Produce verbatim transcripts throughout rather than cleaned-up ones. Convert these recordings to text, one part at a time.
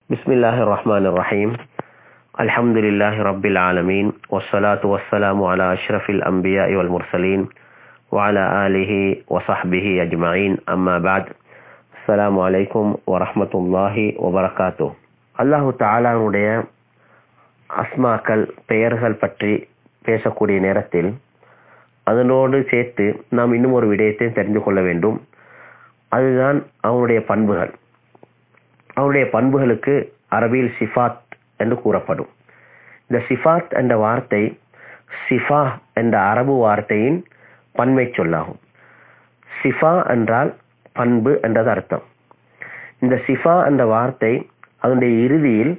بسم الله الرحمن الرحيم الحمد لله رب العالمين والصلاة والسلام على أشرف الأنبياء والمرسلين وعلى آله وصحبه أجمعين أما بعد السلام عليكم ورحمة الله وبركاته. الله تعالى உடைய அஸ்மாக்கள் பெயர்கள் பற்றி பேசக்கூடிய நேரத்தில் அதனோடு சேர்த்து நாம் இன்னும் ஒரு விடயத்தை தெரிந்து கொள்ள வேண்டும். அதுதான் அவனுடைய பண்புகள். அவனுடைய பண்புகளுக்கு அரபியில் சிஃபாத் என்று கூறப்படும். இந்த சிஃபாத் என்ற வார்த்தை சிஃபா என்ற அரபு வார்த்தையின் பன்மை சொல்லாகும். சிஃபா என்றால் பண்பு என்றது அர்த்தம். இந்த சிஃபா என்ற வார்த்தை அதனுடைய இறுதியில்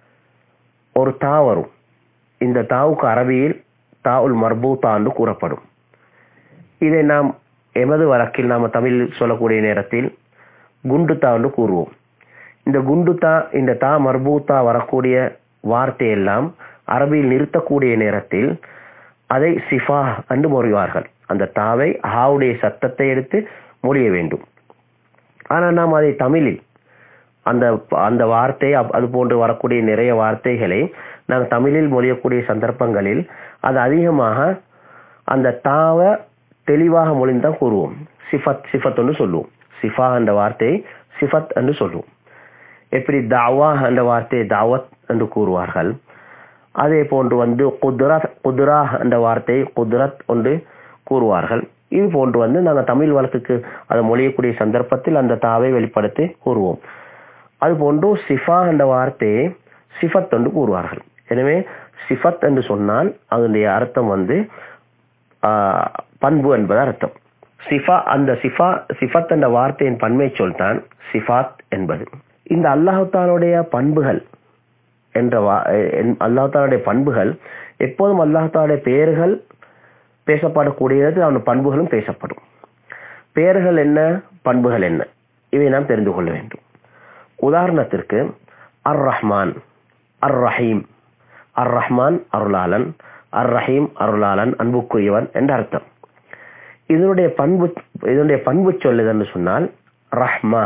ஒரு தா வரும். இந்த தாவுக்கு அரபியில் தாவுல் மர்பூத்தா என்று கூறப்படும். இதை நாம் எமது வழக்கில் நாம் தமிழில் சொல்லக்கூடிய நேரத்தில் குண்டுத்தா என்று கூறுவோம். இந்த குண்டுத்தா இந்த தா மர்பூத்தா வரக்கூடிய வார்த்தையெல்லாம் அரபியில் நிறுத்தக்கூடிய நேரத்தில் அதை சிஃபா என்று மொழிவார்கள். அந்த தாவை ஹாவுடைய சத்தத்தை எடுத்து மொழிய வேண்டும். ஆனால் நாம் அதை தமிழில் அந்த அந்த வார்த்தை அது போன்று வரக்கூடிய நிறைய வார்த்தைகளை நாங்கள் தமிழில் மொழியக்கூடிய சந்தர்ப்பங்களில் அது அதிகமாக அந்த தாவை தெளிவாக மொழிந்தான் கூறுவோம். சிஃபத் சிஃபத் என்று சொல்லுவோம். சிஃபா என்ற வார்த்தையை சிஃபத் என்று சொல்லுவோம். எப்படி தாவா என்ற வார்த்தையை தாவத் என்று கூறுவார்கள். அதே போன்று வந்து குத்ரத் குத்ரா என்ற வார்த்தையை குத்ரத் என்று கூறுவார்கள். இது போன்று வந்து நாங்கள் தமிழ் வழக்குக்கு அதை மொழியக்கூடிய சந்தர்ப்பத்தில் அந்த தாவை வெளிப்படுத்தி கூறுவோம். அதுபோன்று சிஃபா என்ற வார்த்தையை சிஃபத் என்று கூறுவார்கள். எனவே சிஃபத் என்று சொன்னால் அதனுடைய அர்த்தம் வந்து பண்பு என்பது அர்த்தம். சிஃபா அந்த சிஃபா சிஃபத் என்ற வார்த்தையின் பன்மை சொல்தான் சிஃபாத் என்பது. இந்த அல்லாஹ்வுடைய பண்புகள் என்ற அல்லாஹ்வுடைய பண்புகள் எப்போதும் அல்லாஹ்வுடைய பெயர்கள் பேசப்படக்கூடியது, அவன் பண்புகளும் பேசப்படும். பெயர்கள் என்ன, பண்புகள் என்ன, இவை நாம் தெரிந்து கொள்ள வேண்டும். உதாரணத்திற்கு அர் ரஹ்மான், அர் ரஹீம். அர் ரஹ்மான் அருளாளன், அர் ரஹீம் அருளாளன் அன்புக்குரியவன் என்ற அர்த்தம். இதனுடைய பண்பு இதனுடைய பண்பு சொல்லுது என்று சொன்னால் ரஹ்மா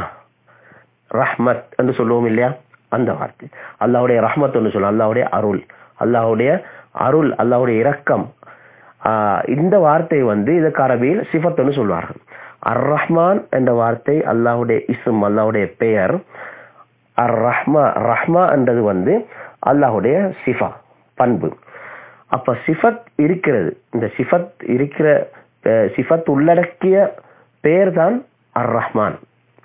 ரஹ்மத் என்று சொல்லுவோம் இல்லையா, அந்த வார்த்தை. அல்லாஹ்வுடைய ரஹ்மத் என்று சொல்லுவோம். அல்லாஹ்வுடைய அருள், அல்லாஹ்வுடைய அருள், அல்லாஹ்வுடைய இரக்கம். இந்த வார்த்தை வந்து இதற்கு அரபியில் சிஃபத் என்று சொல்வார்கள். அர் ரஹ்மான் என்ற வார்த்தை அல்லாஹ்வுடைய இஸ்ம், அல்லாஹ்வுடைய பெயர். அர் ரஹ்மா ரஹ்மா என்றது வந்து அல்லாஹ்வுடைய சிஃபா பண்பு. அப்ப சிஃபத் இருக்கிறது. இந்த சிஃபத் இருக்கிற சிஃபத் உள்ளடக்கிய பெயர் தான் அர் ரஹ்மான்.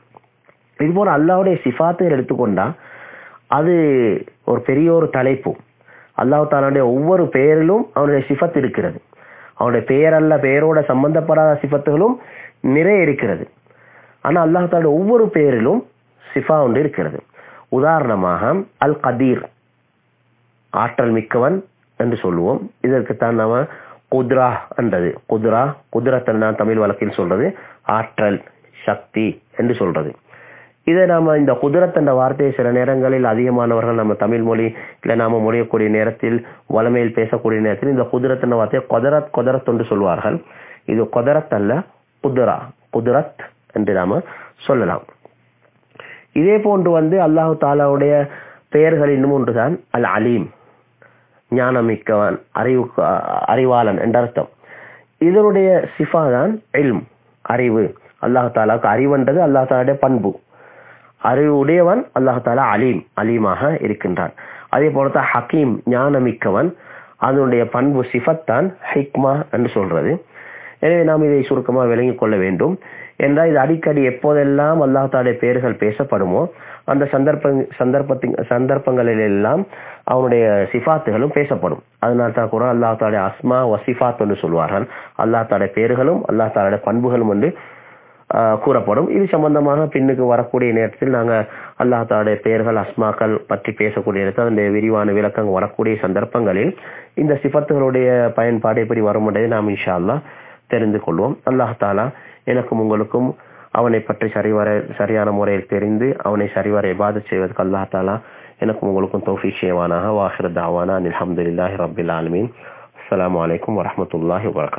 இது போல அல்லாஹ்வுடைய சிஃபாத்தை எடுத்துக்கொண்டா அது ஒரு பெரிய ஒரு தலைப்பு. அல்லாஹ் தஆலாவுடைய ஒவ்வொரு பெயரிலும் அவனுடைய சிஃபத் இருக்கிறது. அவனுடைய பெயர் அல்ல பெயரோட சம்பந்தப்படாத சிஃபத்துகளும் நிறைய இருக்கிறது. ஆனா அல்லாஹ் தஆலாவுடைய ஒவ்வொரு பெயரிலும் சிஃபா ஒன்று இருக்கிறது. உதாரணமாக அல் கதீர், ஆற்றல் மிக்கவன் என்று சொல்லுவோம். இதற்குத்தான் நாம குத்ரா என்றது. குத்ரா குத்ரத் நான் தமிழ் வழக்கில் சொல்றது ஆற்றல், சக்தி என்று சொல்றது. இதை நாம இந்த குதிரத் என்ற வார்த்தையை சில நேரங்களில் அதிகமானவர்கள் நம்ம தமிழ் மொழி இல்லை நாம மொழியக்கூடிய நேரத்தில் வளமையில் பேசக்கூடிய நேரத்தில் இந்த குதிரத் என்ற வார்த்தையை கொதரத் கொதரத் என்று சொல்வார்கள். இது கொதரத் அல்ல, குத்ரா குதிரத் என்று நாம சொல்லலாம். இதே போன்று வந்து அல்லாஹ் தஆலாவுடைய பெயர்கள் இன்னும் ஒன்றுதான் அல் அலீம், ஞானமிக்கவன், அறிவு அறிவாளன் என்ற அர்த்தம். இதனுடைய சிஃபா தான் இல்ம், அறிவு. அல்லாஹ் தஆலாவுக்கு அறிவுன்றது அல்லாஹ் தஆலாவுடைய பண்பு. அறிவு உடையவன் அல்லாஹ் தஆலா அலீம், அலீமாக இருக்கின்றான். அதே போலதான் ஹக்கீம், ஞானமிக்கவன். அதனுடைய பண்பு சிஃபத் தான் ஹிக்மா என்று சொல்றது. எனவே நாம் இதை சுருக்கமாக விளங்கிக் கொள்ள வேண்டும். என்றால் இது அடிக்கடி எப்போதெல்லாம் அல்லாஹ் தஆலாவுடைய பெயர்கள் பேசப்படுமோ அந்த சந்தர்ப்ப சந்தர்ப்பத்தின் சந்தர்ப்பங்களில் எல்லாம் அவனுடைய சிஃபாத்துகளும் பேசப்படும். அதனால தான் கூட அல்லாஹ் தஆலாவுடைய அஸ்மா வசிஃபாத் என்று சொல்வார்கள். அல்லாஹ் தஆலாவுடைய பெயர்களும் அல்லாஹ் தஆலாவுடைய பண்புகளும் என்று கூறப்படும். இது சம்பந்தமாக பின்னுக்கு வரக்கூடிய நேரத்தில் நாங்கள் அல்லாஹ் தஆலாவுடைய பெயர்கள் அஸ்மாக்கள் பற்றி பேசக்கூடிய நேரத்தில் அதனுடைய விரிவான விளக்கங்கள் வரக்கூடிய சந்தர்ப்பங்களில் இந்த சிஃபத்துகளுடைய பயன்பாடு எப்படி வரும் என்பதை நாம் இன்ஷா அல்லாஹ் தெரிந்து கொள்வோம். அல்லாஹ் தஆலா எனக்கும் உங்களுக்கும் அவனை பற்றி சரிவர சரியான முறையில் தெரிந்து அவனை சரிவர இபாதத் செய்வதற்கு அல்லாஹ் தஆலா எனக்கும் உங்களுக்கும் தௌஃபீக் செய்வானாக. வாஹிரு தஅவானா அல்ஹம்துலில்லாஹி ரப்பில் ஆலமீன். அஸ்ஸலாமு அலைக்கும் வரஹ்மத்துல்லாஹி வபரகாத்துஹு.